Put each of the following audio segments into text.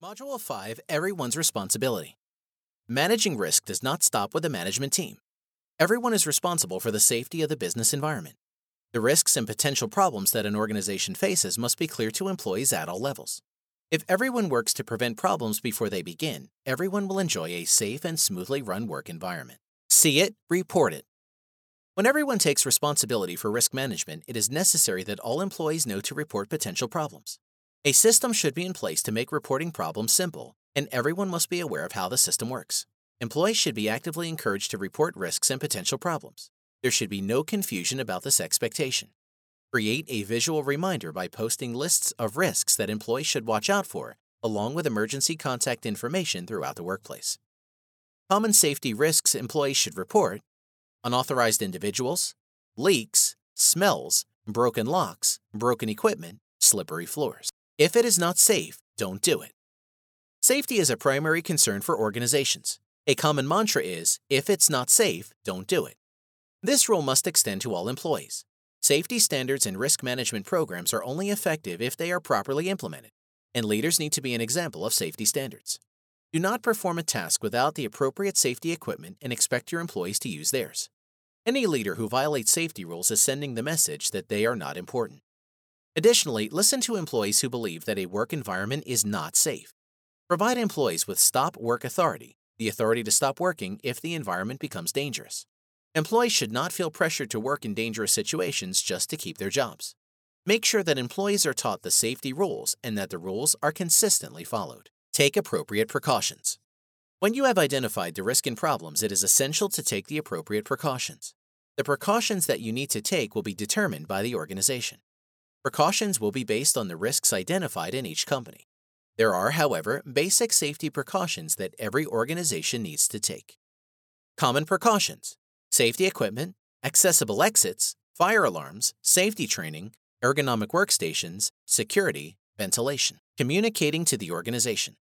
Module 5, Everyone's Responsibility. Managing risk does not stop with the management team. Everyone is responsible for the safety of the business environment. The risks and potential problems that an organization faces must be clear to employees at all levels. If everyone works to prevent problems before they begin, everyone will enjoy a safe and smoothly run work environment. See it, report it. When everyone takes responsibility for risk management, it is necessary that all employees know to report potential problems. A system should be in place to make reporting problems simple, and everyone must be aware of how the system works. Employees should be actively encouraged to report risks and potential problems. There should be no confusion about this expectation. Create a visual reminder by posting lists of risks that employees should watch out for, along with emergency contact information throughout the workplace. Common safety risks employees should report: unauthorized individuals, leaks, smells, broken locks, broken equipment, slippery floors. If it is not safe, don't do it. Safety is a primary concern for organizations. A common mantra is, if it's not safe, don't do it. This rule must extend to all employees. Safety standards and risk management programs are only effective if they are properly implemented, and leaders need to be an example of safety standards. Do not perform a task without the appropriate safety equipment and expect your employees to use theirs. Any leader who violates safety rules is sending the message that they are not important. Additionally, listen to employees who believe that a work environment is not safe. Provide employees with stop work authority, the authority to stop working if the environment becomes dangerous. Employees should not feel pressured to work in dangerous situations just to keep their jobs. Make sure that employees are taught the safety rules and that the rules are consistently followed. Take appropriate precautions. When you have identified the risk and problems, it is essential to take the appropriate precautions. The precautions that you need to take will be determined by the organization. Precautions will be based on the risks identified in each company. There are, however, basic safety precautions that every organization needs to take. Common precautions: safety equipment, accessible exits, fire alarms, safety training, ergonomic workstations, security, ventilation. Communicating to the organization.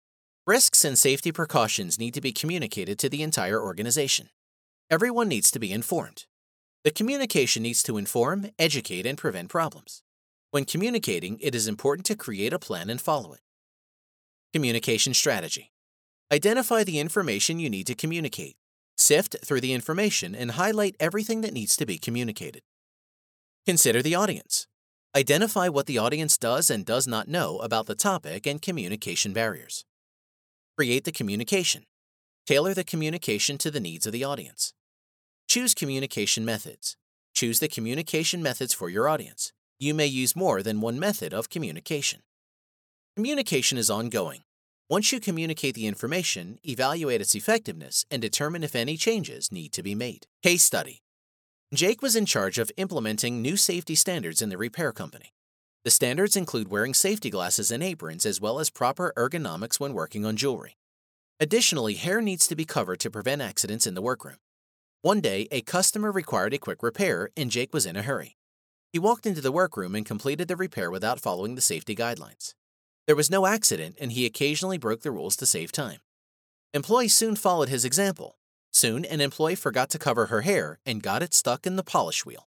Risks and safety precautions need to be communicated to the entire organization. Everyone needs to be informed. The communication needs to inform, educate, and prevent problems. When communicating, it is important to create a plan and follow it. Communication strategy. Identify the information you need to communicate. Sift through the information and highlight everything that needs to be communicated. Consider the audience. Identify what the audience does and does not know about the topic and communication barriers. Create the communication. Tailor the communication to the needs of the audience. Choose communication methods. Choose the communication methods for your audience. You may use more than one method of communication. Communication is ongoing. Once you communicate the information, evaluate its effectiveness and determine if any changes need to be made. Case study. Jake was in charge of implementing new safety standards in the repair company. The standards include wearing safety glasses and aprons as well as proper ergonomics when working on jewelry. Additionally, hair needs to be covered to prevent accidents in the workroom. One day, a customer required a quick repair and Jake was in a hurry. He walked into the workroom and completed the repair without following the safety guidelines. There was no accident, and he occasionally broke the rules to save time. Employees soon followed his example. Soon, an employee forgot to cover her hair and got it stuck in the polish wheel.